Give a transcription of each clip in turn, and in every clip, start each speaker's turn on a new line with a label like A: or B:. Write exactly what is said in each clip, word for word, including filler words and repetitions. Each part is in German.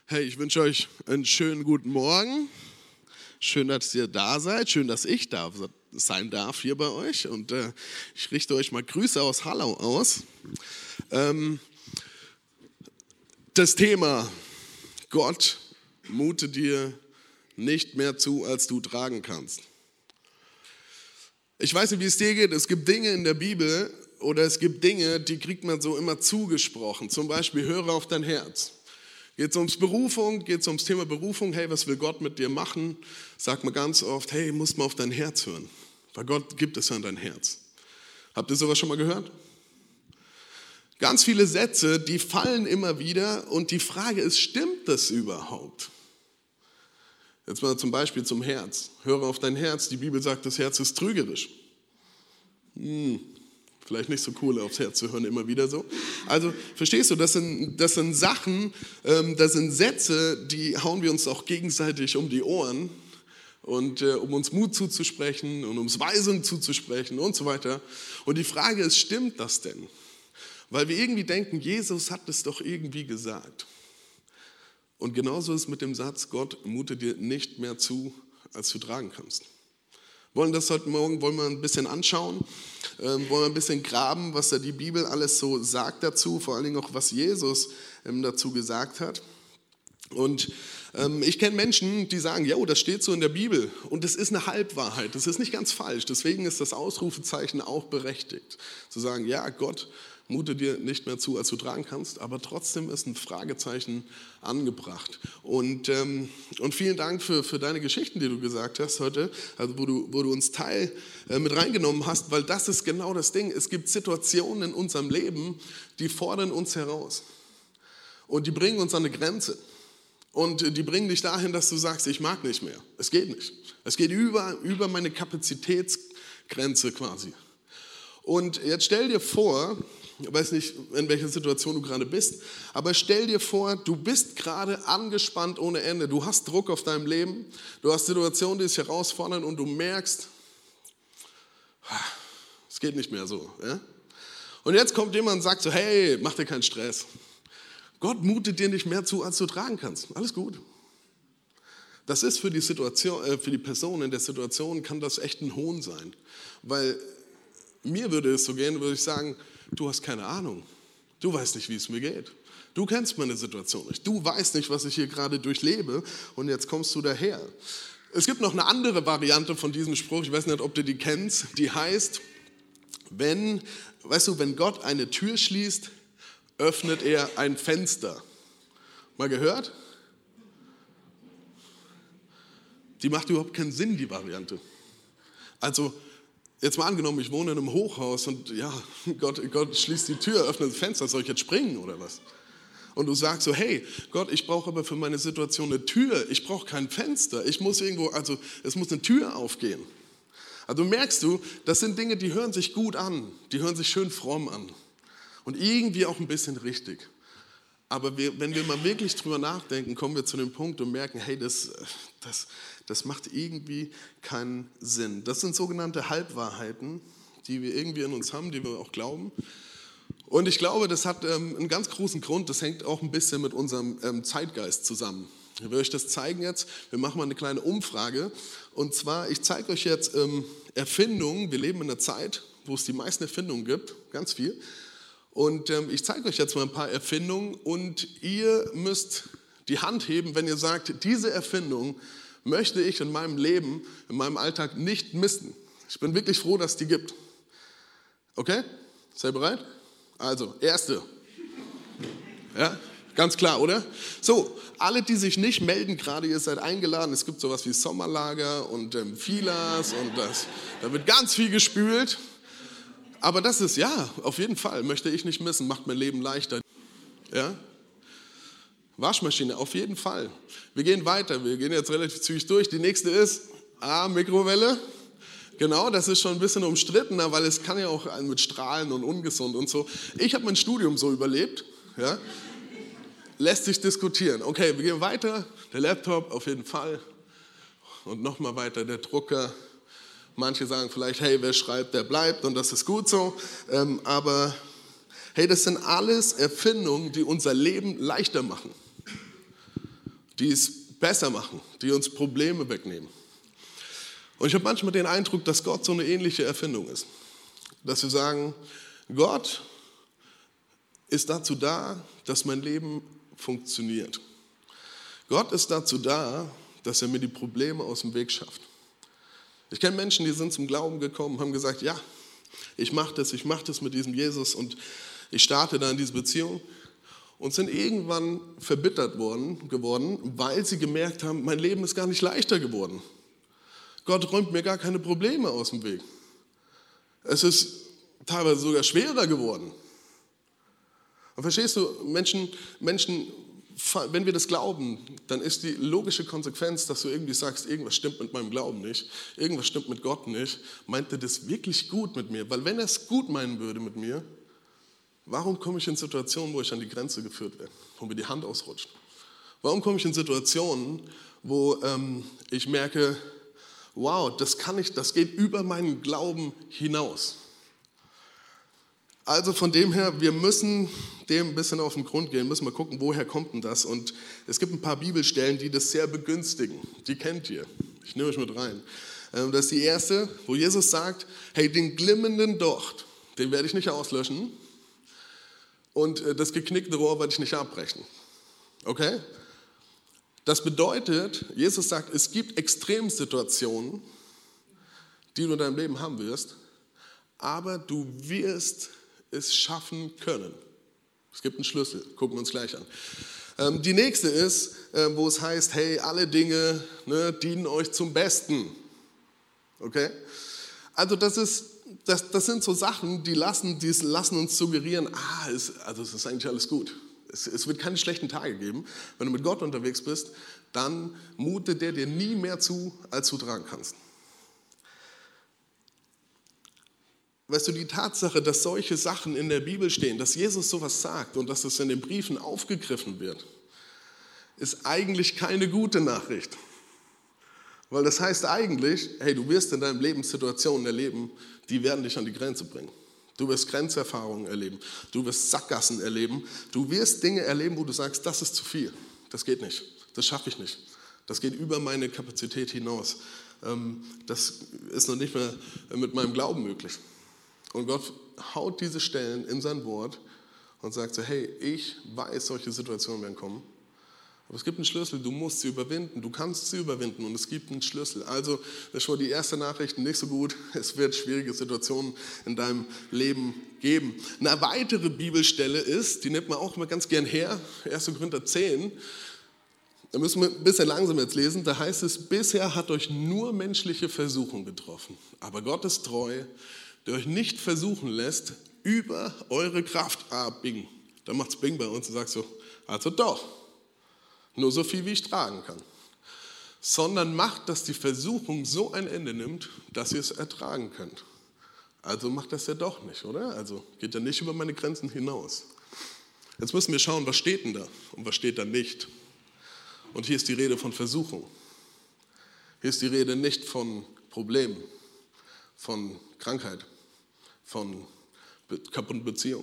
A: Hey, ich wünsche euch einen schönen guten Morgen. Schön, dass ihr da seid. Schön, dass ich da sein darf hier bei euch. Und äh, ich richte euch mal Grüße aus Hallau aus. Ähm, das Thema: Gott mute dir nicht mehr zu, als du tragen kannst. Ich weiß nicht, wie es dir geht. Es gibt Dinge in der Bibel oder es gibt Dinge, die kriegt man so immer zugesprochen. Zum Beispiel, höre auf dein Herz. Geht es ums Berufung, geht es ums Thema Berufung, hey, was will Gott mit dir machen? Sagt man ganz oft, hey, musst mal auf dein Herz hören, weil Gott gibt es ja in dein Herz. Habt ihr sowas schon mal gehört? Ganz viele Sätze, die fallen immer wieder und die Frage ist, stimmt das überhaupt? Jetzt mal zum Beispiel zum Herz. Höre auf dein Herz, die Bibel sagt, das Herz ist trügerisch. Hm. Vielleicht nicht so cool, aufs Herz zu hören, immer wieder so. Also, verstehst du, das sind, das sind Sachen, ähm, das sind Sätze, die hauen wir uns auch gegenseitig um die Ohren, und äh, um uns Mut zuzusprechen und uns Weisung zuzusprechen und so weiter. Und die Frage ist, stimmt das denn? Weil wir irgendwie denken, Jesus hat es doch irgendwie gesagt. Und genauso ist es mit dem Satz, Gott mute dir nicht mehr zu, als du tragen kannst. Wollen das heute Morgen, wollen wir ein bisschen anschauen, ähm, wollen wir ein bisschen graben, was da die Bibel alles so sagt dazu, vor allen Dingen auch, was Jesus ähm, dazu gesagt hat. Und ähm, ich kenne Menschen, die sagen, ja, das steht so in der Bibel und das ist eine Halbwahrheit, das ist nicht ganz falsch, deswegen ist das Ausrufezeichen auch berechtigt. Zu sagen, ja, Gott mute dir nicht mehr zu, als du tragen kannst, aber trotzdem ist ein Fragezeichen angebracht. Und, ähm, und vielen Dank für, für deine Geschichten, die du gesagt hast heute, also wo du, wo du uns Teil äh, mit reingenommen hast, weil das ist genau das Ding. Es gibt Situationen in unserem Leben, die fordern uns heraus und die bringen uns an eine Grenze. Und die bringen dich dahin, dass du sagst, ich mag nicht mehr. Es geht nicht. Es geht über, über meine Kapazitätsgrenze quasi. Und jetzt stell dir vor, ich weiß nicht, in welcher Situation du gerade bist, aber stell dir vor, du bist gerade angespannt ohne Ende. Du hast Druck auf deinem Leben, du hast Situationen, die dich herausfordern und du merkst, es geht nicht mehr so. Ja? Und jetzt kommt jemand und sagt so, hey, mach dir keinen Stress. Gott mutet dir nicht mehr zu, als du tragen kannst. Alles gut. Das ist für die Situation, äh, für die Person in der Situation, kann das echt ein Hohn sein. Weil mir würde es so gehen, würde ich sagen, du hast keine Ahnung. Du weißt nicht, wie es mir geht. Du kennst meine Situation nicht. Du weißt nicht, was ich hier gerade durchlebe und jetzt kommst du daher. Es gibt noch eine andere Variante von diesem Spruch, ich weiß nicht, ob du die kennst, die heißt, wenn, weißt du, wenn Gott eine Tür schließt, öffnet er ein Fenster. Mal gehört? Die macht überhaupt keinen Sinn, die Variante. Also, jetzt mal angenommen, ich wohne in einem Hochhaus und ja, Gott, Gott schließt die Tür, öffnet das Fenster, soll ich jetzt springen oder was? Und du sagst so, hey, Gott, ich brauche aber für meine Situation eine Tür, ich brauche kein Fenster, ich muss irgendwo, also es muss eine Tür aufgehen. Also merkst du, das sind Dinge, die hören sich gut an, die hören sich schön fromm an und irgendwie auch ein bisschen richtig. Aber wir, wenn wir mal wirklich drüber nachdenken, kommen wir zu dem Punkt und merken, hey, das, das, das macht irgendwie keinen Sinn. Das sind sogenannte Halbwahrheiten, die wir irgendwie in uns haben, die wir auch glauben. Und ich glaube, das hat ähm, einen ganz großen Grund, das hängt auch ein bisschen mit unserem ähm, Zeitgeist zusammen. Ich will euch das zeigen jetzt. Wir machen mal eine kleine Umfrage. Und zwar, ich zeige euch jetzt ähm, Erfindungen. Wir leben in einer Zeit, wo es die meisten Erfindungen gibt, ganz viel. Und ähm, ich zeige euch jetzt mal ein paar Erfindungen und ihr müsst die Hand heben, wenn ihr sagt, diese Erfindung möchte ich in meinem Leben, in meinem Alltag nicht missen. Ich bin wirklich froh, dass es die gibt. Okay? Seid ihr bereit? Also, erste. Ja, ganz klar, oder? So, alle, die sich nicht melden gerade, ihr seid eingeladen. Es gibt sowas wie Sommerlager und ähm, Filas und das, da wird ganz viel gespült. Aber das ist, ja, auf jeden Fall, möchte ich nicht missen, macht mein Leben leichter. Ja? Waschmaschine, auf jeden Fall. Wir gehen weiter, wir gehen jetzt relativ zügig durch. Die nächste ist, ah, Mikrowelle. Genau, das ist schon ein bisschen umstrittener, weil es kann ja auch mit Strahlen und ungesund und so. Ich habe mein Studium so überlebt, ja? Lässt sich diskutieren. Okay, wir gehen weiter, der Laptop, auf jeden Fall. Und nochmal weiter, der Drucker. Manche sagen vielleicht, hey, wer schreibt, der bleibt und das ist gut so. Ähm, aber hey, das sind alles Erfindungen, die unser Leben leichter machen. die es besser machen, die uns Probleme wegnehmen. Und ich habe manchmal den Eindruck, dass Gott so eine ähnliche Erfindung ist. Dass wir sagen, Gott ist dazu da, dass mein Leben funktioniert. Gott ist dazu da, dass er mir die Probleme aus dem Weg schafft. Ich kenne Menschen, die sind zum Glauben gekommen, haben gesagt, ja, ich mache das, ich mache das mit diesem Jesus und ich starte da in diese Beziehung und sind irgendwann verbittert worden, geworden, weil sie gemerkt haben, mein Leben ist gar nicht leichter geworden. Gott räumt mir gar keine Probleme aus dem Weg. Es ist teilweise sogar schwerer geworden. Und verstehst du, Menschen, Menschen, wenn wir das glauben, dann ist die logische Konsequenz, dass du irgendwie sagst, irgendwas stimmt mit meinem Glauben nicht, irgendwas stimmt mit Gott nicht. Meint er das wirklich gut mit mir? Weil wenn er es gut meinen würde mit mir, warum komme ich in Situationen, wo ich an die Grenze geführt werde, wo mir die Hand ausrutscht? Warum komme ich in Situationen, wo ähm, ich merke, wow, das kann ich, das geht über meinen Glauben hinaus? Also von dem her, wir müssen dem ein bisschen auf den Grund gehen, müssen mal gucken, woher kommt denn das? Und es gibt ein paar Bibelstellen, die das sehr begünstigen. Die kennt ihr. Ich nehme euch mit rein. Das ist die erste, wo Jesus sagt, hey, den glimmenden Docht, den werde ich nicht auslöschen und das geknickte Rohr werde ich nicht abbrechen. Okay? Das bedeutet, Jesus sagt, es gibt Extremsituationen, die du in deinem Leben haben wirst, aber du wirst es schaffen können. Es gibt einen Schlüssel, gucken wir uns gleich an. Ähm, die nächste ist, äh, wo es heißt, hey, alle Dinge ne, dienen euch zum Besten. Okay? Also das, ist, das, das sind so Sachen, die lassen, die lassen uns suggerieren, ah, es, also es ist eigentlich alles gut. Es, es wird keine schlechten Tage geben. Wenn du mit Gott unterwegs bist, dann mutet der dir nie mehr zu, als du tragen kannst. Weißt du, die Tatsache, dass solche Sachen in der Bibel stehen, dass Jesus sowas sagt und dass es in den Briefen aufgegriffen wird, ist eigentlich keine gute Nachricht. Weil das heißt eigentlich, hey, du wirst in deinem Leben Situationen erleben, die werden dich an die Grenze bringen. Du wirst Grenzerfahrungen erleben, du wirst Sackgassen erleben, du wirst Dinge erleben, wo du sagst, das ist zu viel, das geht nicht, das schaffe ich nicht, das geht über meine Kapazität hinaus, das ist noch nicht mehr mit meinem Glauben möglich. Und Gott haut diese Stellen in sein Wort und sagt so, hey, ich weiß, solche Situationen werden kommen. Aber es gibt einen Schlüssel, du musst sie überwinden, du kannst sie überwinden und es gibt einen Schlüssel. Also, das ist schon die erste Nachricht, nicht so gut, es wird schwierige Situationen in deinem Leben geben. Eine weitere Bibelstelle ist, die nimmt man auch immer ganz gern her, erster Korinther zehn, da müssen wir ein bisschen langsam jetzt lesen, da heißt es, bisher hat euch nur menschliche Versuchung getroffen, aber Gott ist treu, der euch nicht versuchen lässt, über eure Kraft abbiegen. Da macht es Bing bei uns und sagt so, also doch, nur so viel, wie ich tragen kann. Sondern macht, dass die Versuchung so ein Ende nimmt, dass ihr es ertragen könnt. Also macht das ja doch nicht, oder? Also geht ja nicht über meine Grenzen hinaus. Jetzt müssen wir schauen, was steht denn da und was steht da nicht. Und hier ist die Rede von Versuchung. Hier ist die Rede nicht von Problemen, von Krankheit, von kaputten Beziehungen,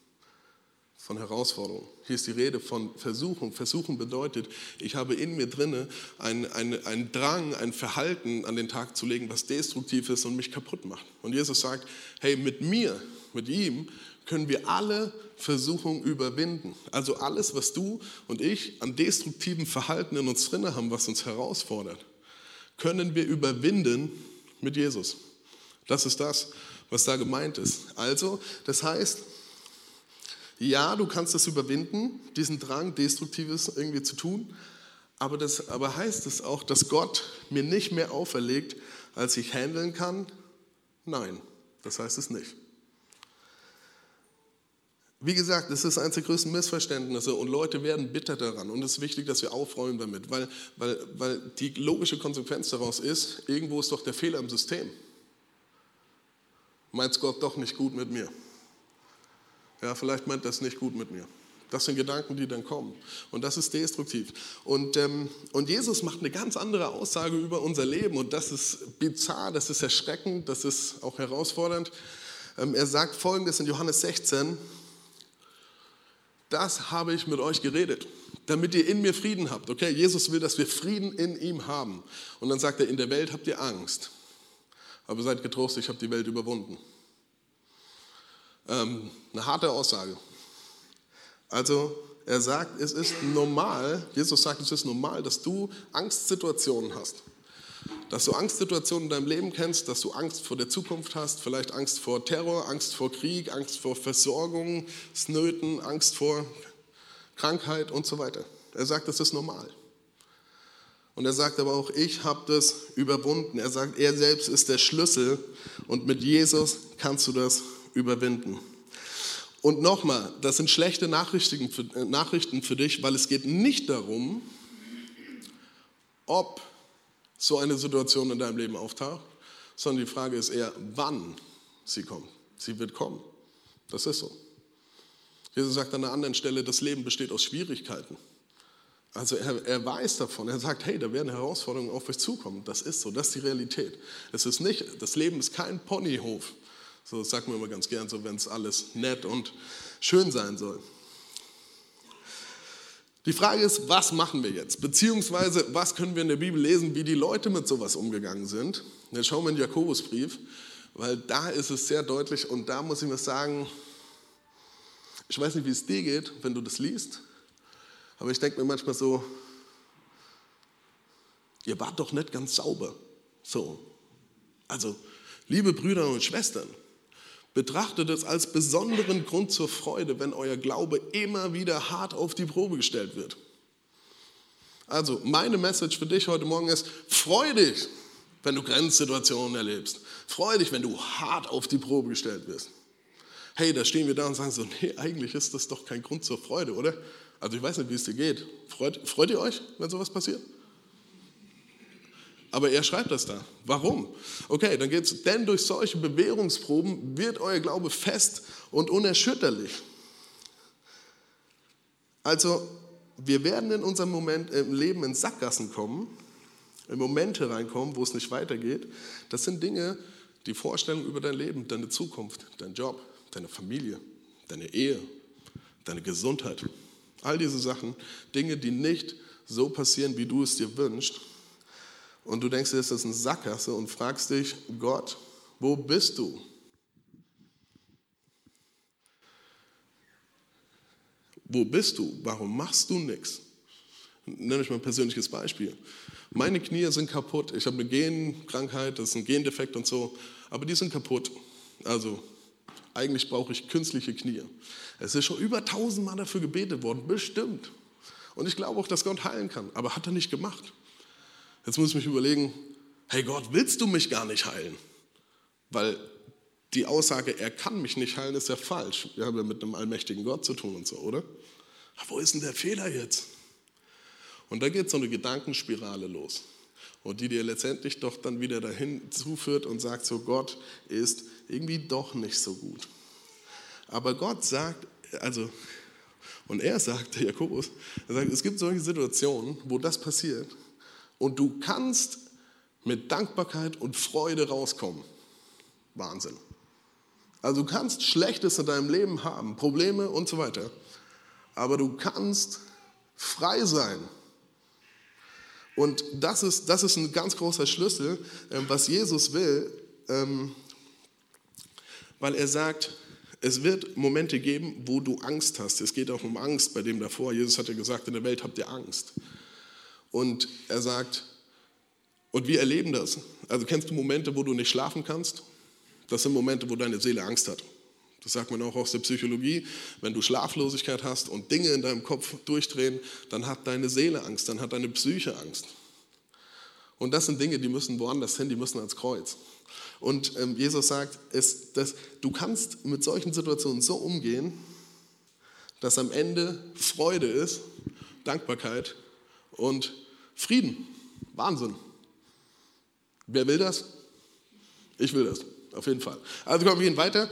A: von Herausforderungen. Hier ist die Rede von Versuchung. Versuchung bedeutet, ich habe in mir drinne einen ein Drang, ein Verhalten an den Tag zu legen, was destruktiv ist und mich kaputt macht. Und Jesus sagt, hey, mit mir, mit ihm, können wir alle Versuchungen überwinden. Also alles, was du und ich an destruktivem Verhalten in uns drinne haben, was uns herausfordert, können wir überwinden mit Jesus. Das ist das, was da gemeint ist. Also, das heißt, ja, du kannst das überwinden, diesen Drang, Destruktives irgendwie zu tun, aber, das, aber heißt es auch, dass Gott mir nicht mehr auferlegt, als ich handeln kann? Nein, das heißt es nicht. Wie gesagt, das ist eines der größten Missverständnisse und Leute werden bitter daran und es ist wichtig, dass wir aufräumen damit, weil, weil, weil die logische Konsequenz daraus ist, irgendwo ist doch der Fehler im System. Meint Gott doch nicht gut mit mir? Ja, vielleicht meint er es nicht gut mit mir. Das sind Gedanken, die dann kommen. Und das ist destruktiv. Und, ähm, und Jesus macht eine ganz andere Aussage über unser Leben. Und das ist bizarr, das ist erschreckend, das ist auch herausfordernd. Ähm, er sagt Folgendes in Johannes sechzehn. das habe ich mit euch geredet, damit ihr in mir Frieden habt. Okay, Jesus will, dass wir Frieden in ihm haben. Und dann sagt er, in der Welt habt ihr Angst. Aber seid getrost, ich habe die Welt überwunden. Ähm, eine harte Aussage. Also er sagt, es ist normal, Jesus sagt, es ist normal, dass du Angstsituationen hast. Dass du Angstsituationen in deinem Leben kennst, dass du Angst vor der Zukunft hast, vielleicht Angst vor Terror, Angst vor Krieg, Angst vor Versorgungsnöten, Angst vor Krankheit und so weiter. Er sagt, das ist normal. Und er sagt aber auch, ich habe das überwunden. Er sagt, er selbst ist der Schlüssel und mit Jesus kannst du das überwinden. Und nochmal, das sind schlechte Nachrichten für, äh, Nachrichten für dich, weil es geht nicht darum, ob so eine Situation in deinem Leben auftaucht, sondern die Frage ist eher, wann sie kommt. Sie wird kommen. Das ist so. Jesus sagt an einer anderen Stelle, das Leben besteht aus Schwierigkeiten. Also er, er weiß davon, er sagt, hey, da werden Herausforderungen auf euch zukommen. Das ist so, das ist die Realität. Es ist nicht, das Leben ist kein Ponyhof. So, das sagt man immer ganz gern, so wenn es alles nett und schön sein soll. Die Frage ist, was machen wir jetzt? Beziehungsweise, was können wir in der Bibel lesen, wie die Leute mit sowas umgegangen sind? Dann schauen wir in den Jakobusbrief, weil da ist es sehr deutlich und da muss ich mir sagen, ich weiß nicht, wie es dir geht, wenn du das liest, aber ich denke mir manchmal so, ihr wart doch nicht ganz sauber. So, also, liebe Brüder und Schwestern, betrachtet es als besonderen Grund zur Freude, wenn euer Glaube immer wieder hart auf die Probe gestellt wird. Also meine Message für dich heute Morgen ist, freu dich, wenn du Grenzsituationen erlebst. Freu dich, wenn du hart auf die Probe gestellt wirst. Hey, da stehen wir da und sagen so, nee, eigentlich ist das doch kein Grund zur Freude, oder? Also ich weiß nicht, wie es dir geht. Freut, freut ihr euch, wenn sowas passiert? Aber er schreibt das da. Warum? Okay, dann geht es, denn durch solche Bewährungsproben wird euer Glaube fest und unerschütterlich. Also, wir werden in unserem Moment im Leben in Sackgassen kommen, in Momente reinkommen, wo es nicht weitergeht. Das sind Dinge, die Vorstellung über dein Leben, deine Zukunft, dein Job, deine Familie, deine Ehe, deine Gesundheit. All diese Sachen, Dinge, die nicht so passieren, wie du es dir wünschst. Und du denkst dir, das ist eine Sackgasse und fragst dich, Gott, wo bist du? Wo bist du? Warum machst du nichts? Nenne ich mal ein persönliches Beispiel. Meine Knie sind kaputt. Ich habe eine Genkrankheit, das ist ein Gendefekt und so, aber die sind kaputt. Also eigentlich brauche ich künstliche Knie. Es ist schon über tausendmal dafür gebetet worden, bestimmt. Und ich glaube auch, dass Gott heilen kann, aber hat er nicht gemacht. Jetzt muss ich mich überlegen, hey Gott, willst du mich gar nicht heilen? Weil die Aussage, er kann mich nicht heilen, ist ja falsch. Wir haben ja mit einem allmächtigen Gott zu tun und so, oder? Aber wo ist denn der Fehler jetzt? Und da geht so eine Gedankenspirale los. Und die dir letztendlich doch dann wieder dahin zuführt und sagt, so Gott ist irgendwie doch nicht so gut. Aber Gott sagt, also, und er sagt, der Jakobus, er sagt, es gibt solche Situationen, wo das passiert, und du kannst mit Dankbarkeit und Freude rauskommen. Wahnsinn. Also du kannst Schlechtes in deinem Leben haben, Probleme und so weiter. Aber du kannst frei sein. Und das ist, das ist ein ganz großer Schlüssel, was Jesus will, weil er sagt, es wird Momente geben, wo du Angst hast. Es geht auch um Angst bei dem davor. Jesus hat ja gesagt, in der Welt habt ihr Angst. Und er sagt, und wir erleben das. Also kennst du Momente, wo du nicht schlafen kannst? Das sind Momente, wo deine Seele Angst hat. Das sagt man auch aus der Psychologie. Wenn du Schlaflosigkeit hast und Dinge in deinem Kopf durchdrehen, dann hat deine Seele Angst, dann hat deine Psyche Angst. Und das sind Dinge, die müssen woanders hin, die müssen ans Kreuz. Und ähm, Jesus sagt, es, dass, du kannst mit solchen Situationen so umgehen, dass am Ende Freude ist, Dankbarkeit und Frieden. Wahnsinn. Wer will das? Ich will das, auf jeden Fall. Also kommen wir gehen weiter.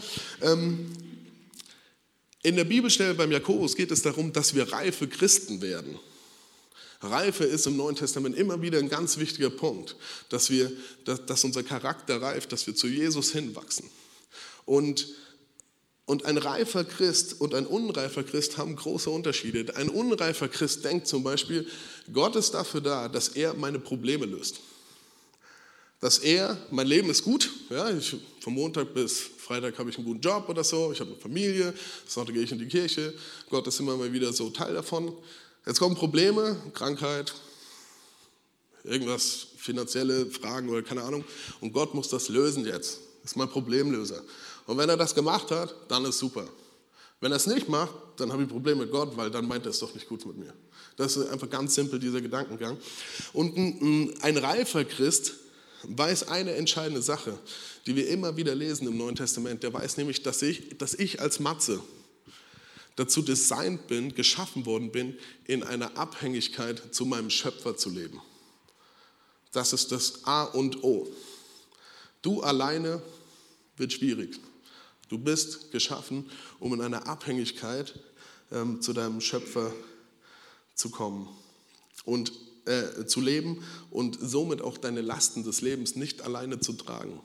A: In der Bibelstelle beim Jakobus geht es darum, dass wir reife Christen werden. Reife ist im Neuen Testament immer wieder ein ganz wichtiger Punkt, dass, wir, dass, dass unser Charakter reift, dass wir zu Jesus hinwachsen. Und Und ein reifer Christ und ein unreifer Christ haben große Unterschiede. Ein unreifer Christ denkt zum Beispiel, Gott ist dafür da, dass er meine Probleme löst. Dass er, mein Leben ist gut, ja, ich, von Montag bis Freitag habe ich einen guten Job oder so, ich habe eine Familie, Sonntag gehe ich in die Kirche, Gott ist immer mal wieder so Teil davon. Jetzt kommen Probleme, Krankheit, irgendwas, finanzielle Fragen oder keine Ahnung, und Gott muss das lösen jetzt. Das ist mein Problemlöser. Und wenn er das gemacht hat, dann ist super. Wenn er es nicht macht, dann habe ich ein Problem mit Gott, weil dann meint er es doch nicht gut mit mir. Das ist einfach ganz simpel, dieser Gedankengang. Und ein, ein reifer Christ weiß eine entscheidende Sache, die wir immer wieder lesen im Neuen Testament. Der weiß nämlich, dass ich, dass ich als Matze dazu designt bin, geschaffen worden bin, in einer Abhängigkeit zu meinem Schöpfer zu leben. Das ist das A und O. Du alleine wird schwierig. Du bist geschaffen, um in einer Abhängigkeit ähm, zu deinem Schöpfer zu kommen und äh, zu leben und somit auch deine Lasten des Lebens nicht alleine zu tragen.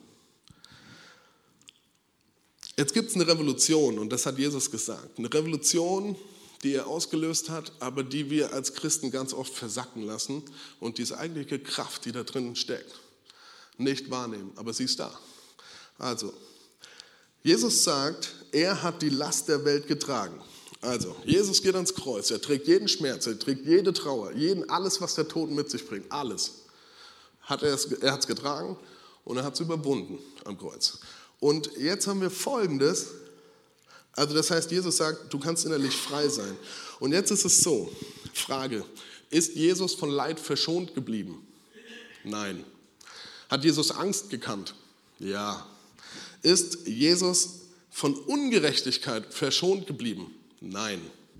A: Jetzt gibt es eine Revolution, und das hat Jesus gesagt. Eine Revolution, die er ausgelöst hat, aber die wir als Christen ganz oft versacken lassen und diese eigentliche Kraft, die da drin steckt, nicht wahrnehmen. Aber sie ist da. Also, Jesus sagt, er hat die Last der Welt getragen. Also, Jesus geht ans Kreuz, er trägt jeden Schmerz, er trägt jede Trauer, jeden, alles, was der Tod mit sich bringt, alles. Hat er er hat es getragen und er hat es überwunden am Kreuz. Und jetzt haben wir Folgendes, also das heißt, Jesus sagt, du kannst innerlich frei sein. Und jetzt ist es so, Frage, ist Jesus von Leid verschont geblieben? Nein. Hat Jesus Angst gekannt? Ja. Ist Jesus von Ungerechtigkeit verschont geblieben? Nein.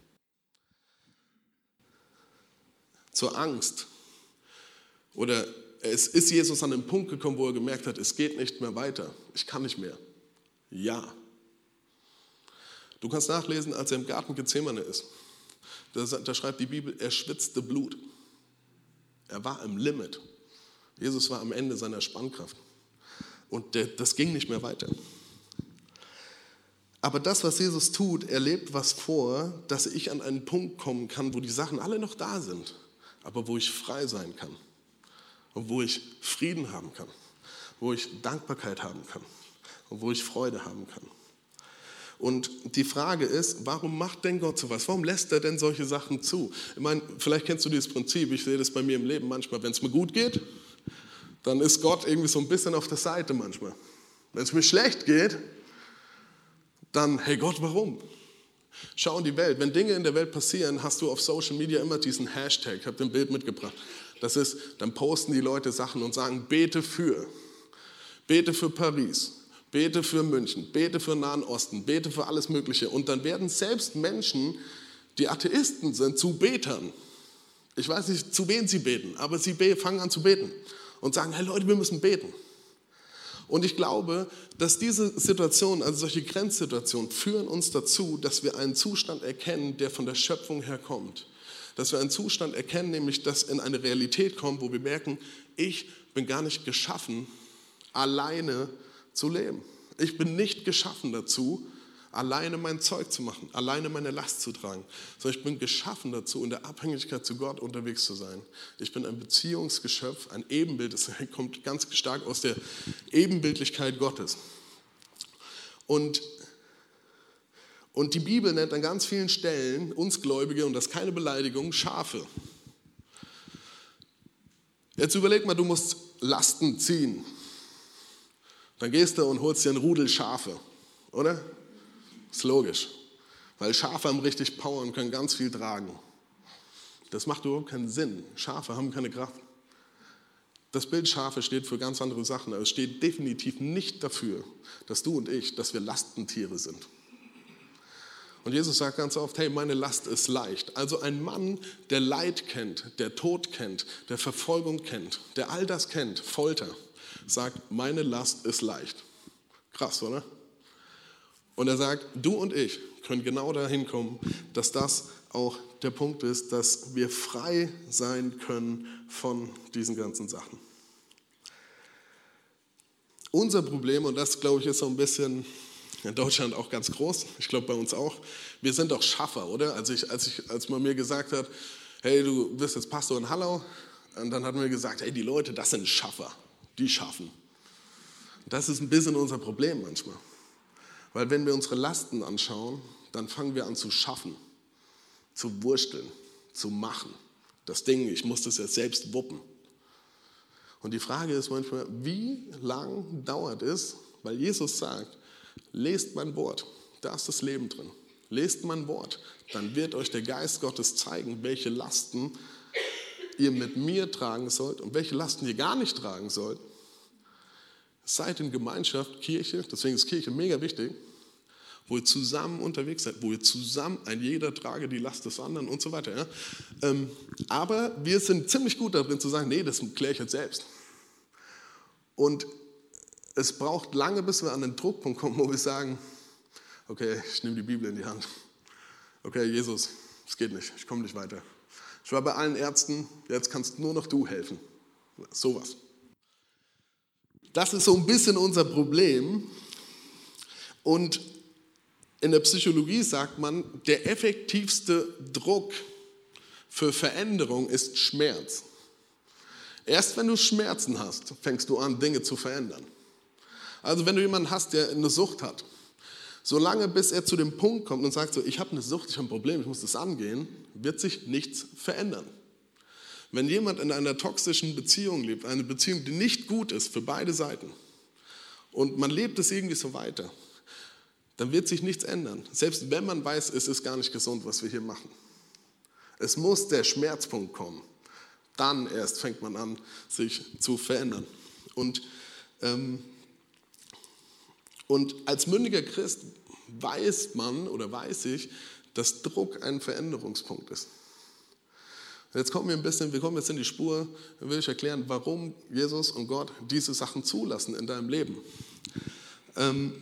A: Zur Angst. Oder es ist Jesus an den Punkt gekommen, wo er gemerkt hat, es geht nicht mehr weiter. Ich kann nicht mehr. Ja. Du kannst nachlesen, als er im Garten Gethsemane ist. Da, da schreibt die Bibel, er schwitzte Blut. Er war im Limit. Jesus war am Ende seiner Spannkraft. Und der, das ging nicht mehr weiter. Aber das, was Jesus tut, er lebt was vor, dass ich an einen Punkt kommen kann, wo die Sachen alle noch da sind, aber wo ich frei sein kann. Und wo ich Frieden haben kann. Wo ich Dankbarkeit haben kann. Und wo ich Freude haben kann. Und die Frage ist, warum macht denn Gott sowas? Warum lässt er denn solche Sachen zu? Ich meine, vielleicht kennst du dieses Prinzip, ich sehe das bei mir im Leben manchmal, wenn es mir gut geht, dann ist Gott irgendwie so ein bisschen auf der Seite manchmal. Wenn es mir schlecht geht, dann, hey Gott, warum? Schau in die Welt. Wenn Dinge in der Welt passieren, hast du auf Social Media immer diesen Hashtag, ich habe dir ein Bild mitgebracht. Das ist, dann posten die Leute Sachen und sagen, bete für, bete für Paris, bete für München, bete für Nahen Osten, bete für alles Mögliche. Und dann werden selbst Menschen, die Atheisten sind, zu Betern. Ich weiß nicht, zu wen sie beten, aber sie fangen an zu beten und sagen, hey Leute, wir müssen beten. Und ich glaube, dass diese Situationen, also solche Grenzsituationen, führen uns dazu, dass wir einen Zustand erkennen, der von der Schöpfung her kommt. Dass wir einen Zustand erkennen, nämlich dass in eine Realität kommt, wo wir merken, ich bin gar nicht geschaffen, alleine zu leben. Ich bin nicht geschaffen dazu, alleine mein Zeug zu machen, alleine meine Last zu tragen, sondern ich bin geschaffen dazu, in der Abhängigkeit zu Gott unterwegs zu sein. Ich bin ein Beziehungsgeschöpf, ein Ebenbild, das kommt ganz stark aus der Ebenbildlichkeit Gottes. Und, und die Bibel nennt an ganz vielen Stellen uns Gläubige, und das ist keine Beleidigung, Schafe. Jetzt überleg mal, du musst Lasten ziehen. Dann gehst du und holst dir einen Rudel Schafe, oder? Ist logisch, weil Schafe haben richtig Power und können ganz viel tragen. Das macht überhaupt keinen Sinn. Schafe haben keine Kraft. Das Bild Schafe steht für ganz andere Sachen, aber es steht definitiv nicht dafür, dass du und ich, dass wir Lastentiere sind. Und Jesus sagt ganz oft, hey, meine Last ist leicht. Also ein Mann, der Leid kennt, der Tod kennt, der Verfolgung kennt, der all das kennt, Folter, sagt, meine Last ist leicht. Krass, oder? Und er sagt, du und ich können genau dahin kommen, dass das auch der Punkt ist, dass wir frei sein können von diesen ganzen Sachen. Unser Problem, und das glaube ich ist so ein bisschen in Deutschland auch ganz groß, ich glaube bei uns auch. Wir sind doch Schaffer, oder? Als, ich, als, ich, als man mir gesagt hat, hey, du bist jetzt Pastor in Hallau, und dann hat man mir gesagt, hey, die Leute, das sind Schaffer, die schaffen. Das ist ein bisschen unser Problem manchmal. Weil wenn wir unsere Lasten anschauen, dann fangen wir an zu schaffen, zu wursteln, zu machen. Das Ding, ich muss das ja selbst wuppen. Und die Frage ist manchmal, wie lang dauert es, weil Jesus sagt, lest mein Wort, da ist das Leben drin. Lest mein Wort, dann wird euch der Geist Gottes zeigen, welche Lasten ihr mit mir tragen sollt und welche Lasten ihr gar nicht tragen sollt. Seid in Gemeinschaft, Kirche, deswegen ist Kirche mega wichtig, wo ihr zusammen unterwegs seid, wo ihr zusammen, ein jeder trage die Last des anderen und so weiter. Ja? Ähm, aber wir sind ziemlich gut darin zu sagen, nee, das kläre ich jetzt selbst. Und es braucht lange, bis wir an den Druckpunkt kommen, wo wir sagen, okay, ich nehme die Bibel in die Hand. Okay, Jesus, es geht nicht, ich komme nicht weiter. Ich war bei allen Ärzten, jetzt kannst nur noch du helfen. Sowas. Das ist so ein bisschen unser Problem. Und in der Psychologie sagt man, der effektivste Druck für Veränderung ist Schmerz. Erst wenn du Schmerzen hast, fängst du an, Dinge zu verändern. Also wenn du jemanden hast, der eine Sucht hat, solange bis er zu dem Punkt kommt und sagt so, ich habe eine Sucht, ich habe ein Problem, ich muss das angehen, wird sich nichts verändern. Wenn jemand in einer toxischen Beziehung lebt, eine Beziehung, die nicht gut ist für beide Seiten und man lebt es irgendwie so weiter, dann wird sich nichts ändern. Selbst wenn man weiß, es ist gar nicht gesund, was wir hier machen. Es muss der Schmerzpunkt kommen. Dann erst fängt man an, sich zu verändern. Und, ähm, und als mündiger Christ weiß man oder weiß ich, dass Druck ein Veränderungspunkt ist. Jetzt kommen wir ein bisschen, wir kommen jetzt in die Spur, dann will ich erklären, warum Jesus und Gott diese Sachen zulassen in deinem Leben. Ähm,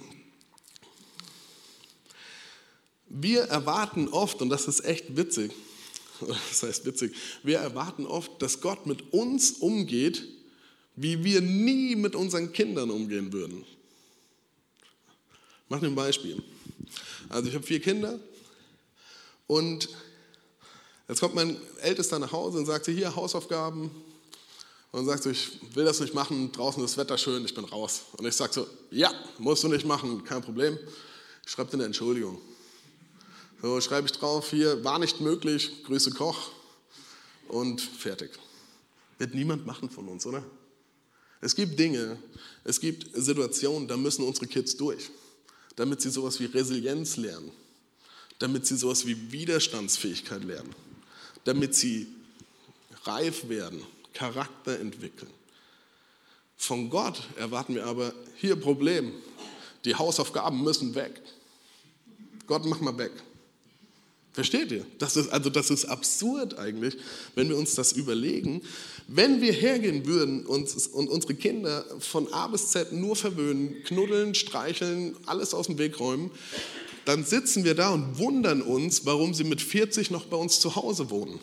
A: wir erwarten oft, und das ist echt witzig, das heißt witzig, wir erwarten oft, dass Gott mit uns umgeht, wie wir nie mit unseren Kindern umgehen würden. Ich mache ein Beispiel. Also ich habe vier Kinder und jetzt kommt mein Ältester nach Hause und sagt, hier Hausaufgaben. Und sagt so, ich will das nicht machen, draußen ist das Wetter schön, ich bin raus. Und ich sage so, ja, musst du nicht machen, kein Problem. Ich schreibe dir eine Entschuldigung. So schreibe ich drauf, hier, war nicht möglich, Grüße Koch und fertig. Wird niemand machen von uns, oder? Es gibt Dinge, es gibt Situationen, da müssen unsere Kids durch, damit sie sowas wie Resilienz lernen, damit sie sowas wie Widerstandsfähigkeit lernen, damit sie reif werden, Charakter entwickeln. Von Gott erwarten wir aber, hier Problem, die Hausaufgaben müssen weg. Gott, mach mal weg. Versteht ihr? Das ist, also das ist absurd eigentlich, wenn wir uns das überlegen. Wenn wir hergehen würden und, und unsere Kinder von A bis Z nur verwöhnen, knuddeln, streicheln, alles aus dem Weg räumen, dann sitzen wir da und wundern uns, warum sie mit vierzig noch bei uns zu Hause wohnen.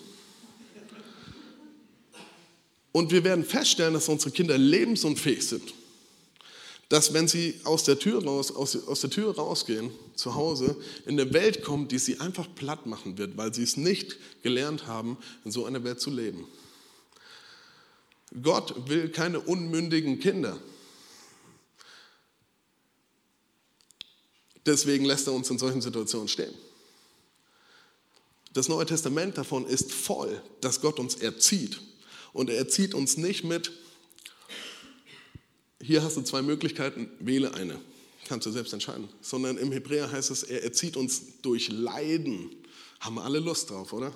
A: Und wir werden feststellen, dass unsere Kinder lebensunfähig sind. Dass wenn sie aus der Tür raus, aus, aus der Tür rausgehen, zu Hause, in eine Welt kommen, die sie einfach platt machen wird, weil sie es nicht gelernt haben, in so einer Welt zu leben. Gott will keine unmündigen Kinder. Deswegen lässt er uns in solchen Situationen stehen. Das Neue Testament davon ist voll, dass Gott uns erzieht. Und er erzieht uns nicht mit, hier hast du zwei Möglichkeiten, wähle eine. Kannst du selbst entscheiden. Sondern im Hebräer heißt es, er erzieht uns durch Leiden. Haben wir alle Lust drauf, oder?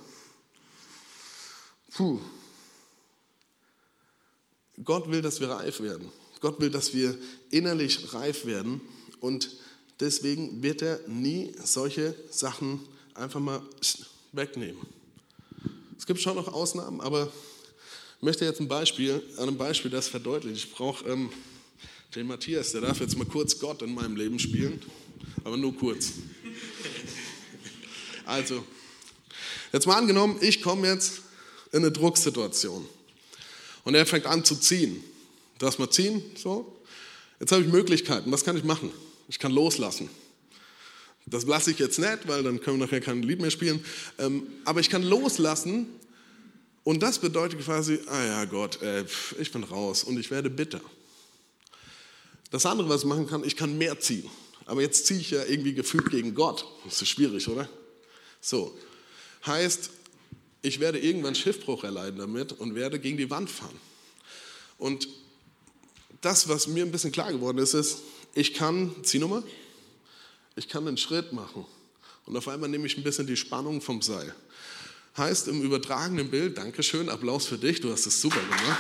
A: Puh. Gott will, dass wir reif werden. Gott will, dass wir innerlich reif werden. Und deswegen wird er nie solche Sachen einfach mal wegnehmen. Es gibt schon noch Ausnahmen, aber ich möchte jetzt ein Beispiel, an einem Beispiel das verdeutlichen. Ich brauche ähm, den Matthias, der darf jetzt mal kurz Gott in meinem Leben spielen, aber nur kurz. Also, jetzt mal angenommen, ich komme jetzt in eine Drucksituation und er fängt an zu ziehen. Darfst mal ziehen? So. Jetzt habe ich Möglichkeiten. Was kann ich machen? Ich kann loslassen. Das lasse ich jetzt nicht, weil dann können wir nachher kein Lied mehr spielen. Ähm, aber ich kann loslassen und das bedeutet quasi, ah ja Gott, äh, ich bin raus und ich werde bitter. Das andere, was ich machen kann, ich kann mehr ziehen. Aber jetzt ziehe ich ja irgendwie gefühlt gegen Gott. Das ist schwierig, oder? So, heißt, ich werde irgendwann Schiffbruch erleiden damit und werde gegen die Wand fahren. Und das, was mir ein bisschen klar geworden ist, ist, ich kann, zieh nochmal, ich kann einen Schritt machen. Und auf einmal nehme ich ein bisschen die Spannung vom Seil. Heißt im übertragenen Bild, Dankeschön, Applaus für dich, du hast es super gemacht.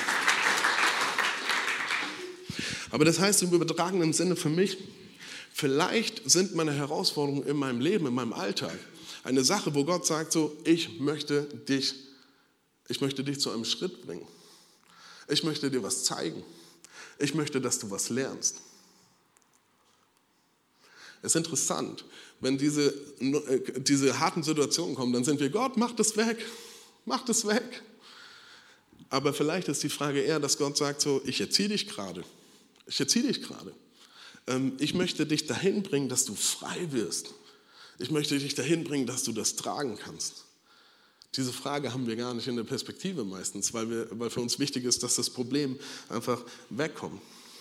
A: Aber das heißt im übertragenen Sinne für mich, vielleicht sind meine Herausforderungen in meinem Leben, in meinem Alltag, eine Sache, wo Gott sagt so, ich möchte dich, ich möchte dich zu einem Schritt bringen. Ich möchte dir was zeigen. Ich möchte, dass du was lernst. Es ist interessant, wenn diese, diese harten Situationen kommen, dann sind wir, Gott, mach das weg, mach das weg. Aber vielleicht ist die Frage eher, dass Gott sagt so, ich erziehe dich gerade, ich erziehe dich gerade. Ich möchte dich dahin bringen, dass du frei wirst. Ich möchte dich dahin bringen, dass du das tragen kannst. Diese Frage haben wir gar nicht in der Perspektive meistens, weil, wir, weil für uns wichtig ist, dass das Problem einfach wegkommt.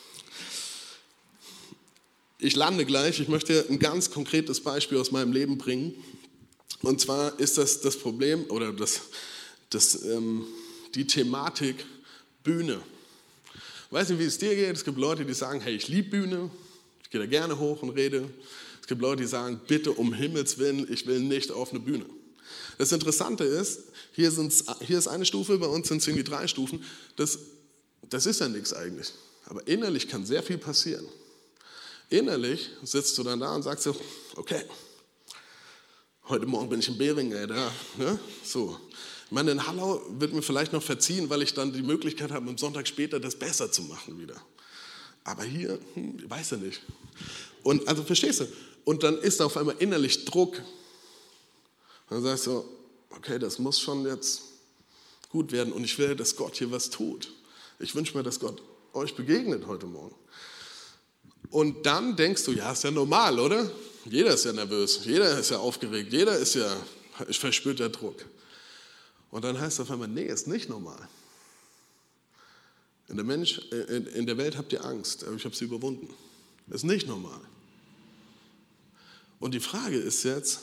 A: Ich lande gleich, ich möchte ein ganz konkretes Beispiel aus meinem Leben bringen. Und zwar ist das das Problem oder das, das, ähm, die Thematik Bühne. Ich weiß nicht, wie es dir geht. Es gibt Leute, die sagen, hey, ich liebe Bühne, ich gehe da gerne hoch und rede. Es gibt Leute, die sagen, bitte um Himmels Willen, ich will nicht auf eine Bühne. Das Interessante ist, hier, sind's, hier ist eine Stufe, bei uns sind es irgendwie drei Stufen. Das, das ist ja nichts eigentlich. Aber innerlich kann sehr viel passieren. Innerlich sitzt du dann da und sagst so, okay, heute Morgen bin ich in Bering, ey, da, ne? So. Ich meine, in Hallau wird mir vielleicht noch verziehen, weil ich dann die Möglichkeit habe, am Sonntag später das besser zu machen wieder. Aber hier, hm, ich weiß ja nicht. Und also verstehst du? Und dann ist da auf einmal innerlich Druck. Und dann sagst du, okay, das muss schon jetzt gut werden und ich will, dass Gott hier was tut. Ich wünsche mir, dass Gott euch begegnet heute Morgen. Und dann denkst du, ja, ist ja normal, oder? Jeder ist ja nervös, jeder ist ja aufgeregt, jeder ist ja, verspürt ja Druck. Und dann heißt es auf einmal, nee, ist nicht normal. In der, Mensch, in, in der Welt habt ihr Angst, aber ich habe sie überwunden. Ist nicht normal. Und die Frage ist jetzt,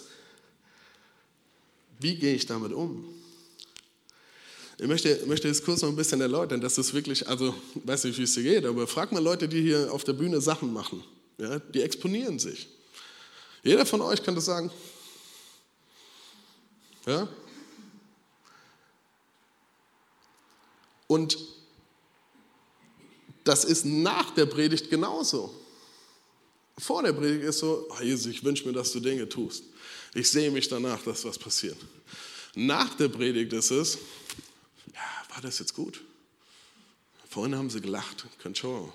A: wie gehe ich damit um? Ich möchte, möchte jetzt kurz noch ein bisschen erläutern, dass das wirklich, also ich weiß nicht, wie es dir geht, aber frag mal Leute, die hier auf der Bühne Sachen machen. Ja, die exponieren sich. Jeder von euch kann das sagen. Ja? Und das ist nach der Predigt genauso. Vor der Predigt ist so, oh Jesus, ich wünsche mir, dass du Dinge tust. Ich sehe mich danach, dass was passiert. Nach der Predigt ist es, ja, war das jetzt gut? Vorhin haben sie gelacht, könnt schon.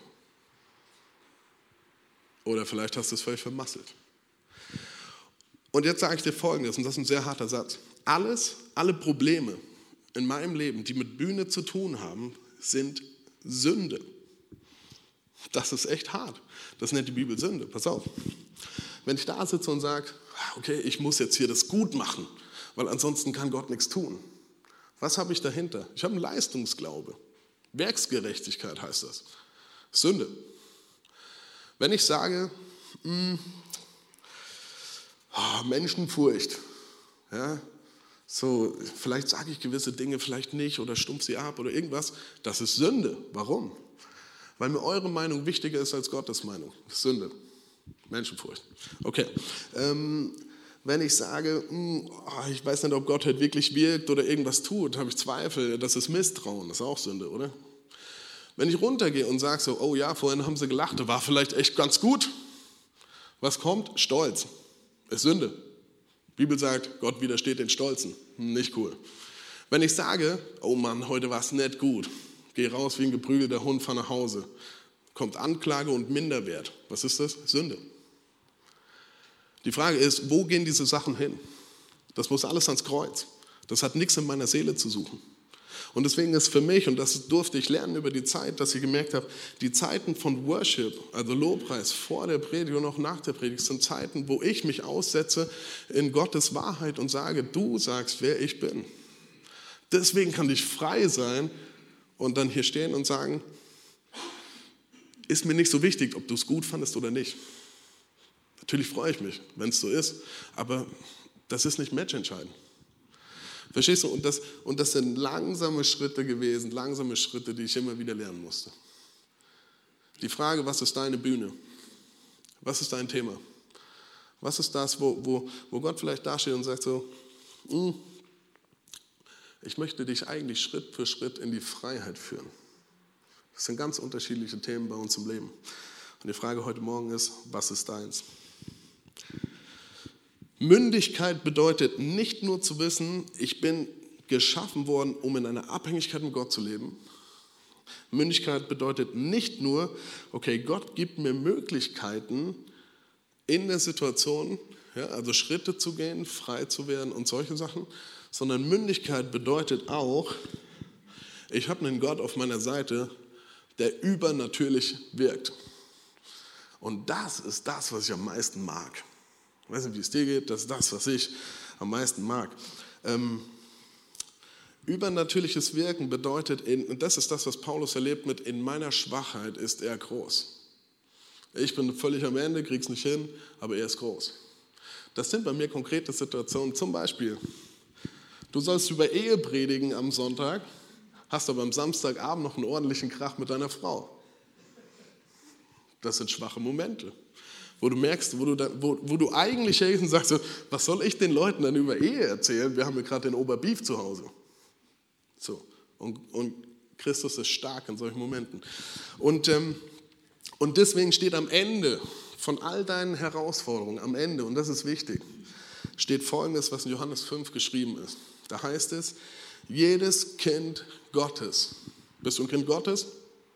A: Oder vielleicht hast du es völlig vermasselt. Und jetzt sage ich dir Folgendes, und das ist ein sehr harter Satz. Alles, alle Probleme in meinem Leben, die mit Bühne zu tun haben, sind Sünde. Das ist echt hart. Das nennt die Bibel Sünde. Pass auf. Wenn ich da sitze und sage, okay, ich muss jetzt hier das gut machen, weil ansonsten kann Gott nichts tun. Was habe ich dahinter? Ich habe einen Leistungsglaube. Werksgerechtigkeit heißt das. Sünde. Wenn ich sage, mh, oh, Menschenfurcht, ja, so, vielleicht sage ich gewisse Dinge vielleicht nicht oder stumpf sie ab oder irgendwas, das ist Sünde. Warum? Weil mir eure Meinung wichtiger ist als Gottes Meinung. Das ist Sünde. Menschenfurcht. Okay. Ähm, wenn ich sage, mh, oh, ich weiß nicht, ob Gott halt wirklich wirkt oder irgendwas tut, habe ich Zweifel, das ist Misstrauen. Das ist auch Sünde, oder? Wenn ich runtergehe und sage so, oh ja, vorhin haben sie gelacht, das war vielleicht echt ganz gut. Was kommt? Stolz. Ist Sünde. Die Bibel sagt, Gott widersteht den Stolzen. Nicht cool. Wenn ich sage, oh Mann, heute war es nicht gut, geh raus wie ein geprügelter Hund, fahr nach Hause, kommt Anklage und Minderwert. Was ist das? Sünde. Die Frage ist, wo gehen diese Sachen hin? Das muss alles ans Kreuz. Das hat nichts in meiner Seele zu suchen. Und deswegen ist für mich, und das durfte ich lernen über die Zeit, dass ich gemerkt habe, die Zeiten von Worship, also Lobpreis vor der Predigt und auch nach der Predigt, sind Zeiten, wo ich mich aussetze in Gottes Wahrheit und sage, du sagst, wer ich bin. Deswegen kann ich frei sein und dann hier stehen und sagen, ist mir nicht so wichtig, ob du es gut fandest oder nicht. Natürlich freue ich mich, wenn es so ist, aber das ist nicht matchentscheidend. Verstehst du? Und das, und das sind langsame Schritte gewesen, langsame Schritte, die ich immer wieder lernen musste. Die Frage, was ist deine Bühne? Was ist dein Thema? Was ist das, wo, wo, wo Gott vielleicht dasteht und sagt so, ich möchte dich eigentlich Schritt für Schritt in die Freiheit führen. Das sind ganz unterschiedliche Themen bei uns im Leben. Und die Frage heute Morgen ist, was ist deins? Mündigkeit bedeutet nicht nur zu wissen, ich bin geschaffen worden, um in einer Abhängigkeit mit Gott zu leben. Mündigkeit bedeutet nicht nur, okay, Gott gibt mir Möglichkeiten in der Situation, ja, also Schritte zu gehen, frei zu werden und solche Sachen, sondern Mündigkeit bedeutet auch, ich habe einen Gott auf meiner Seite, der übernatürlich wirkt. Und das ist das, was ich am meisten mag. Ich weiß nicht, wie es dir geht, das ist das, was ich am meisten mag. Ähm, übernatürliches Wirken bedeutet, in, und das ist das, was Paulus erlebt mit, in meiner Schwachheit ist er groß. Ich bin völlig am Ende, krieg's nicht hin, aber er ist groß. Das sind bei mir konkrete Situationen, zum Beispiel, du sollst über Ehe predigen am Sonntag, hast aber am Samstagabend noch einen ordentlichen Krach mit deiner Frau. Das sind schwache Momente. Wo du merkst, wo du, da, wo, wo du eigentlich hergehst und sagst, so, was soll ich den Leuten dann über Ehe erzählen? Wir haben ja gerade den Oberbeef zu Hause. So. Und, und Christus ist stark in solchen Momenten. Und, ähm, und deswegen steht am Ende von all deinen Herausforderungen, am Ende, und das ist wichtig, steht Folgendes, was in Johannes fünf geschrieben ist. Da heißt es, jedes Kind Gottes, bist du ein Kind Gottes?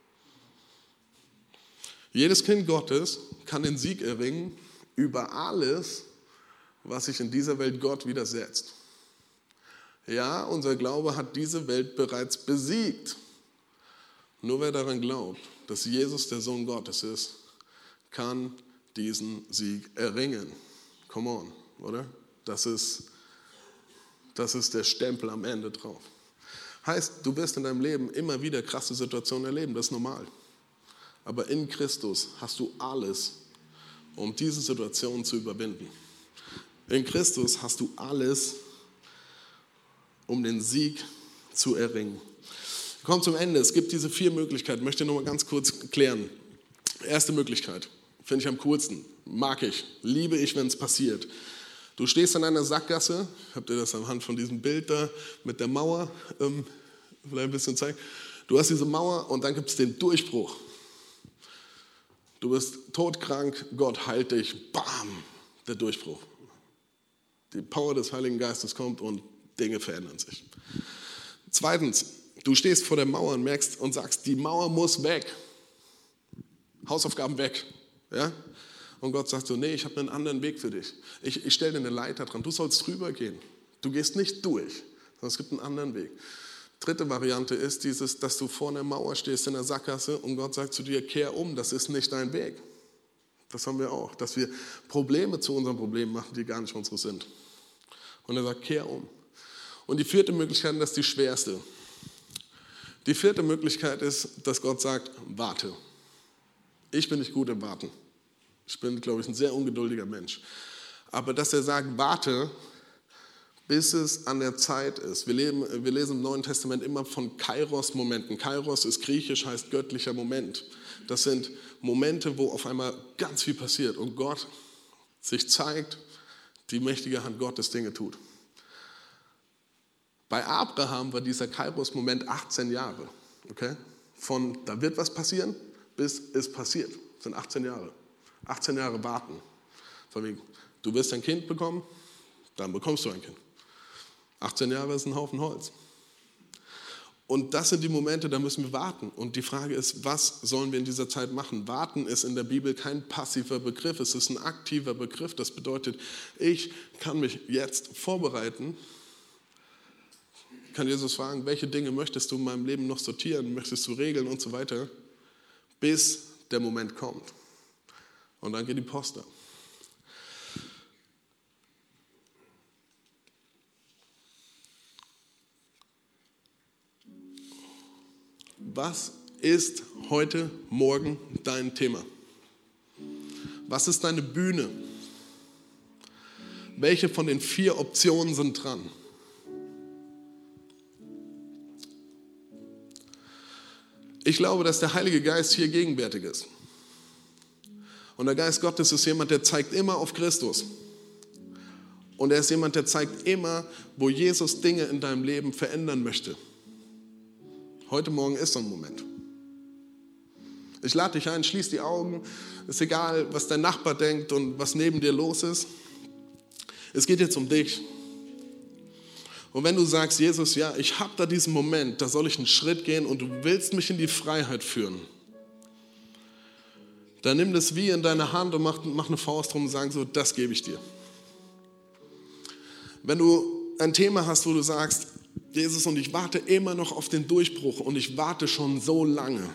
A: Jedes Kind Gottes kann den Sieg erringen über alles, was sich in dieser Welt Gott widersetzt. Ja, unser Glaube hat diese Welt bereits besiegt. Nur wer daran glaubt, dass Jesus der Sohn Gottes ist, kann diesen Sieg erringen. Come on, oder? Das ist, das ist der Stempel am Ende drauf. Heißt, du wirst in deinem Leben immer wieder krasse Situationen erleben, das ist normal. Aber in Christus hast du alles, um diese Situation zu überwinden. In Christus hast du alles, um den Sieg zu erringen. Kommt zum Ende. Es gibt diese vier Möglichkeiten. Ich möchte noch mal ganz kurz klären. Erste Möglichkeit, finde ich am coolsten, mag ich, liebe ich, wenn es passiert. Du stehst in einer Sackgasse, habt ihr das anhand von diesem Bild da mit der Mauer ähm, vielleicht ein bisschen zeigen. Du hast diese Mauer und dann gibt es den Durchbruch. Du bist todkrank, Gott heilt dich, bam, der Durchbruch. Die Power des Heiligen Geistes kommt und Dinge verändern sich. Zweitens, du stehst vor der Mauer und merkst und sagst, die Mauer muss weg. Hausaufgaben weg. Ja? Und Gott sagt so, nee, ich habe einen anderen Weg für dich. Ich, ich stelle dir eine Leiter dran, du sollst drüber gehen. Du gehst nicht durch, sondern es gibt einen anderen Weg. Dritte Variante ist dieses, dass du vor einer Mauer stehst in der Sackgasse und Gott sagt zu dir, kehr um, das ist nicht dein Weg. Das haben wir auch, dass wir Probleme zu unseren Problemen machen, die gar nicht unsere sind. Und er sagt, kehr um. Und die vierte Möglichkeit, und das ist die schwerste. Die vierte Möglichkeit ist, dass Gott sagt, warte. Ich bin nicht gut im Warten. Ich bin, glaube ich, ein sehr ungeduldiger Mensch. Aber dass er sagt, warte, bis es an der Zeit ist. Wir, leben, wir lesen im Neuen Testament immer von Kairos-Momenten. Kairos ist griechisch, heißt göttlicher Moment. Das sind Momente, wo auf einmal ganz viel passiert und Gott sich zeigt, die mächtige Hand Gottes Dinge tut. Bei Abraham war dieser Kairos-Moment achtzehn Jahre. Okay? Von da wird was passieren, bis es passiert. Das sind achtzehn Jahre. achtzehn Jahre warten. Du wirst ein Kind bekommen, dann bekommst du ein Kind. achtzehn Jahre ist ein Haufen Holz. Und das sind die Momente, da müssen wir warten. Und die Frage ist, was sollen wir in dieser Zeit machen? Warten ist in der Bibel kein passiver Begriff, es ist ein aktiver Begriff. Das bedeutet, ich kann mich jetzt vorbereiten, kann Jesus fragen, welche Dinge möchtest du in meinem Leben noch sortieren, möchtest du regeln und so weiter, bis der Moment kommt. Und dann geht die Post ab. Was ist heute Morgen dein Thema? Was ist deine Bühne? Welche von den vier Optionen sind dran? Ich glaube, dass der Heilige Geist hier gegenwärtig ist. Und der Geist Gottes ist jemand, der zeigt immer auf Christus. Und er ist jemand, der zeigt immer, wo Jesus Dinge in deinem Leben verändern möchte. Heute Morgen ist so ein Moment. Ich lade dich ein, schließ die Augen. Ist egal, was dein Nachbar denkt und was neben dir los ist. Es geht jetzt um dich. Und wenn du sagst, Jesus, ja, ich habe da diesen Moment, da soll ich einen Schritt gehen und du willst mich in die Freiheit führen, dann nimm das wie in deine Hand und mach, mach eine Faust drum und sag so, das gebe ich dir. Wenn du ein Thema hast, wo du sagst, Jesus, und ich warte immer noch auf den Durchbruch und ich warte schon so lange,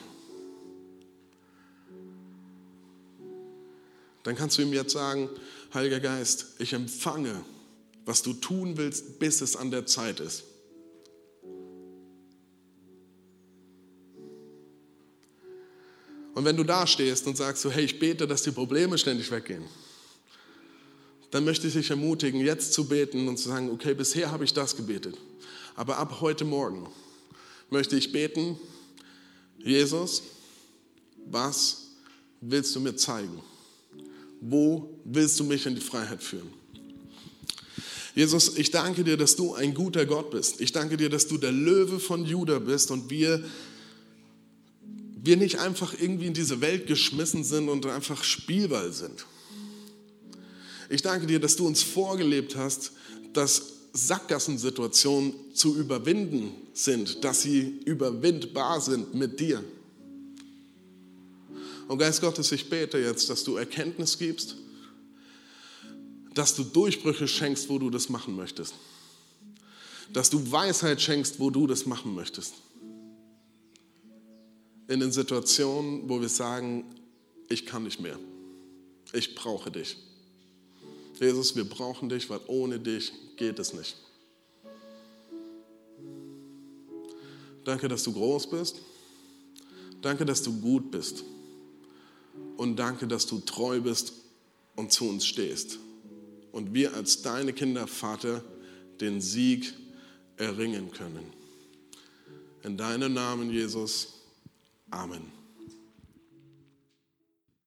A: dann kannst du ihm jetzt sagen, Heiliger Geist, ich empfange, was du tun willst, bis es an der Zeit ist. Und wenn du da stehst und sagst so, hey, ich bete, dass die Probleme ständig weggehen, dann möchte ich dich ermutigen, jetzt zu beten und zu sagen, okay, bisher habe ich das gebetet, aber ab heute Morgen möchte ich beten, Jesus, was willst du mir zeigen? Wo willst du mich in die Freiheit führen? Jesus, ich danke dir, dass du ein guter Gott bist. Ich danke dir, dass du der Löwe von Juda bist und wir, wir nicht einfach irgendwie in diese Welt geschmissen sind und einfach Spielball sind. Ich danke dir, dass du uns vorgelebt hast, dass Sackgassensituationen zu überwinden sind, dass sie überwindbar sind mit dir. Und Geist Gottes, ich bete jetzt, dass du Erkenntnis gibst, dass du Durchbrüche schenkst, wo du das machen möchtest. Dass du Weisheit schenkst, wo du das machen möchtest. In den Situationen, wo wir sagen, ich kann nicht mehr. Ich brauche dich. Jesus, wir brauchen dich, weil ohne dich geht es nicht. Danke, dass du groß bist. Danke, dass du gut bist. Und danke, dass du treu bist und zu uns stehst. Und wir als deine Kinder, Vater, den Sieg erringen können. In deinem Namen, Jesus. Amen.